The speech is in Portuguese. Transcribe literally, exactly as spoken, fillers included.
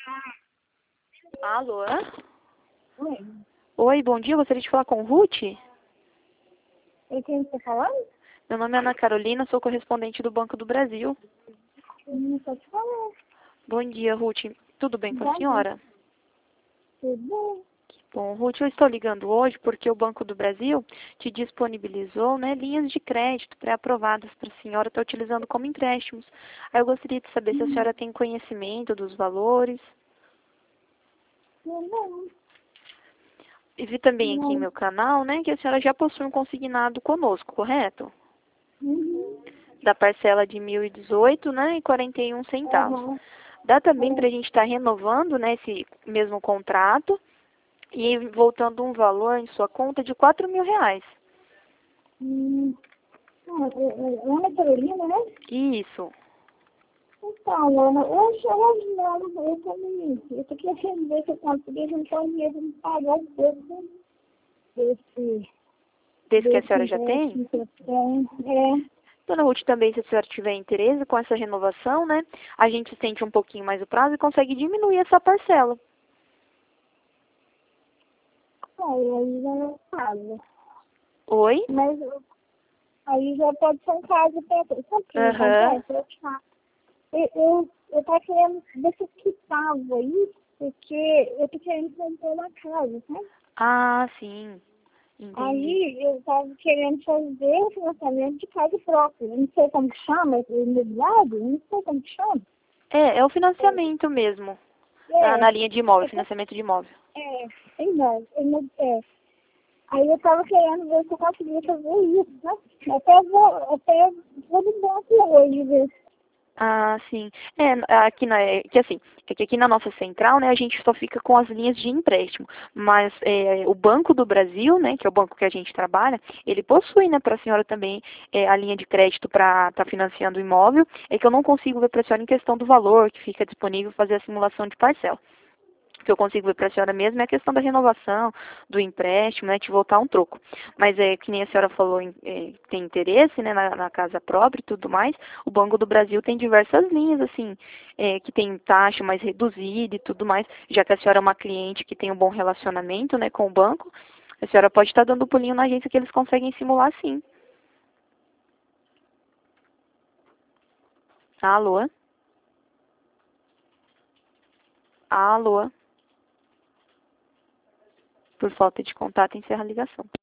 Alô? Oi. Oi, bom dia. Gostaria de falar com Ruth? E quem você tá falando? Meu nome é Ana Carolina, sou correspondente do Banco do Brasil. Não tô te falando. Bom dia, Ruth. Tudo bem com a Bom dia. senhora? Tudo bem? Bom, Ruth, eu estou ligando hoje porque o Banco do Brasil te disponibilizou, né, linhas de crédito pré-aprovadas para a senhora estar utilizando como empréstimos. Aí eu gostaria de saber se a senhora tem conhecimento dos valores. Tudo bem. E vi também aqui em Não. meu canal, né, que a senhora já possui um consignado conosco, correto? Uhum. Da parcela de mil e dezoito, né, e quarenta e um centavos. Aham. Dá também É. para a gente estar renovando, né, esse mesmo contrato e voltando um valor em sua conta de quatro mil reais. Hum. Ah, é, é, Ana Carolina, né? Isso. Então, Ana, hoje, hoje não, eu também, eu tô querendo ver se eu consigo juntar um dinheiro me pagar um pouco desse, Desde que a desse senhora já tem? empréstimo que eu tenho. É. Dona Ruth, também, se a senhora tiver interesse com essa renovação, né, a gente estende um pouquinho mais o prazo e consegue diminuir essa parcela. Aí, aí já não sabe. Oi? Mas eu- aí já pode ser um caso para sabe o que Aham. acontece? Eu, te- eu, eu, eu tava querendo ver se eu quitava isso, porque eu tô querendo comprar uma casa, sabe? Ah, sim. Entendi. Aí eu tava querendo fazer o financiamento de casa própria. Eu não sei como que chama, imobiliário, eu não sei como que chama. É, é o financiamento mesmo. Na, É, na linha de imóvel, eu tô, financiamento de imóvel. é, é, imo- imo- é. Aí eu tava querendo ver se eu conseguia fazer isso, né? Até vou, até vou no banco hoje ver. Ah, sim. É, aqui na, é, que assim, é que aqui na nossa central, né, a gente só fica com as linhas de empréstimo. Mas é, o Banco do Brasil, né, que é o banco que a gente trabalha, ele possui, né, para a senhora também é, a linha de crédito para estar financiando o imóvel. É que eu não consigo ver para a senhora em questão do valor que fica disponível fazer a simulação de parcela. O que eu consigo ver para a senhora mesmo é a questão da renovação, do empréstimo, né, de voltar um troco. Mas é que nem a senhora falou, em- é, tem interesse, né, na, na casa própria e tudo mais, o Banco do Brasil tem diversas linhas, assim, é, que tem taxa mais reduzida e tudo mais, já que a senhora é uma cliente que tem um bom relacionamento, né, com o banco, a senhora pode estar dando um pulinho na agência que eles conseguem simular sim. Alô? Alô? Por falta de contato, encerra a ligação.